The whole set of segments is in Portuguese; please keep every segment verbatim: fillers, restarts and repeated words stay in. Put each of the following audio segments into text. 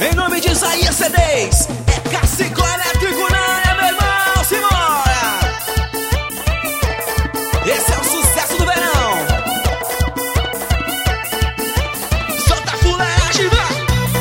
Em nome de Isaías C Ds, é Cacico Elétrico na área, meu irmão, simbora! Esse é o sucesso do verão. Solta a fuleiragem, vai!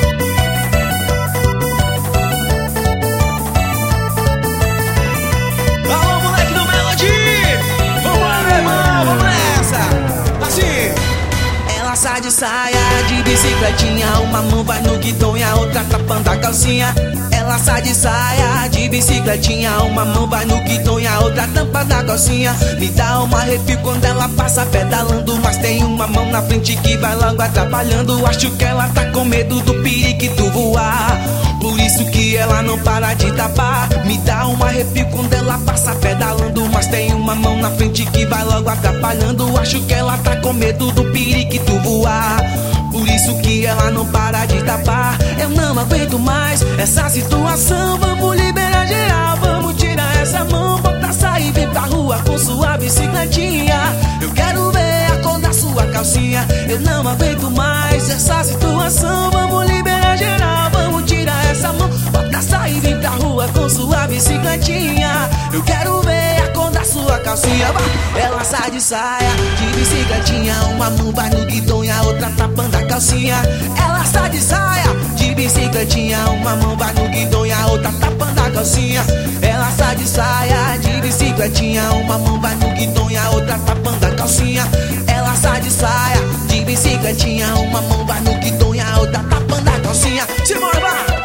Alô, moleque do Melody! Vambora, meu irmão, vamos nessa! Assim! Ela sai de saia, de bicicletinha, uma mão vai no guidão e a outra tapando a calcinha. Ela sai de saia, de bicicletinha, uma mão vai no guidão e a outra tampando a calcinha. Me dá um arrepio quando ela passa pedalando, mas tem uma mão na frente que vai logo atrapalhando. Acho que ela tá com medo do periquito voar, por isso que ela não para de tapar. Me dá um arrepio quando ela passa pedalando, mas tem uma mão na frente que vai logo atrapalhando. Acho que ela tá com medo do periquito voar, por isso que ela não para de tapar. Eu não aguento mais essa situação, vamos liberar geral, vamos tirar essa mão, bota sair e vem pra rua com sua bicicletinha. Eu quero ver a cor da sua calcinha. Eu não aguento mais essa situação, vamos liberar geral, vamos tirar essa mão, bota sair e vem pra rua com sua bicicletinha. Eu quero ver a cor da sua calcinha. Ela sai de saia, de bicicletinha, uma mão vai no guidão e a outra tapando a calcinha. Ela sai de saia, de bicicletinha, uma mão vai no guidão e a outra tapando a calcinha. Ela sai de saia, de bicicletinha, uma mão vai no guidão e a outra tapando a calcinha. Ela sai de saia, de bicicletinha, uma mão vai no guidão e a outra tapando a calcinha. Simbora, vai!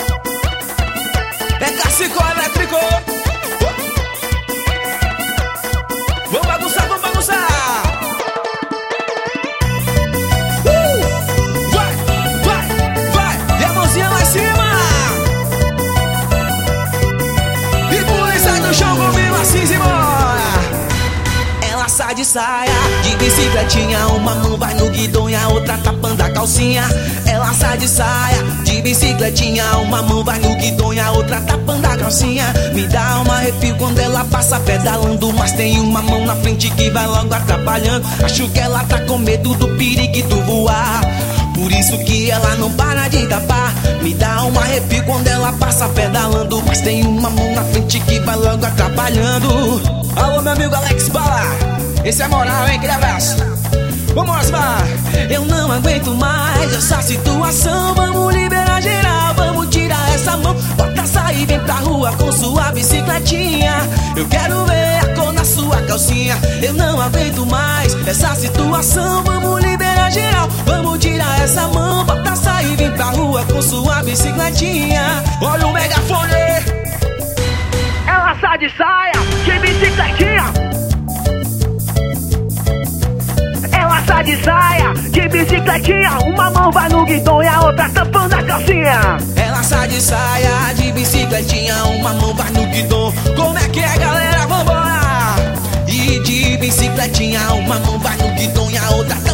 É Cacico Elétrico. Vamos bagunçar, vamos bagunçar. Uh! Vai, vai, vai. E a mãozinha lá em cima. E polícia no chão comigo assim, simbora. Ela sai de saia, de bicicletinha, uma mão vai no guidão e a outra tapando a calcinha. Ela sai de saia, de bicicletinha, uma mão vai no guidão e a outra tapando a calcinha. Me dá um arrepio quando ela passa pedalando, mas tem uma mão na frente que vai logo atrapalhando. Acho que ela tá com medo do periquito voar, por isso que ela não para de tapar. Me dá um arrepio quando ela passa pedalando, mas tem uma mão na frente que vai logo atrapalhando. Alô, meu amigo Alex Bala, esse é moral, hein? Aquele abraço. Vamos, Osmar. Eu não aguento mais essa situação, vamos liberar geral, vamos tirar essa mão, bota sair, vem pra rua com sua bicicletinha. Eu quero ver a cor na sua calcinha. Eu não aguento mais essa situação, vamos liberar geral, vamos tirar essa mão, bota sair, vem pra rua com sua bicicletinha. Olha o megafone. Ela sai de saia, de bicicletinha. Ela sai de saia, de bicicletinha, uma mão vai no guidão e a outra tampando a calcinha. Ela sai de saia, de bicicletinha, uma mão vai no guidão. Como é que é, galera? Vambora! E de bicicletinha, uma mão vai no guidão e a outra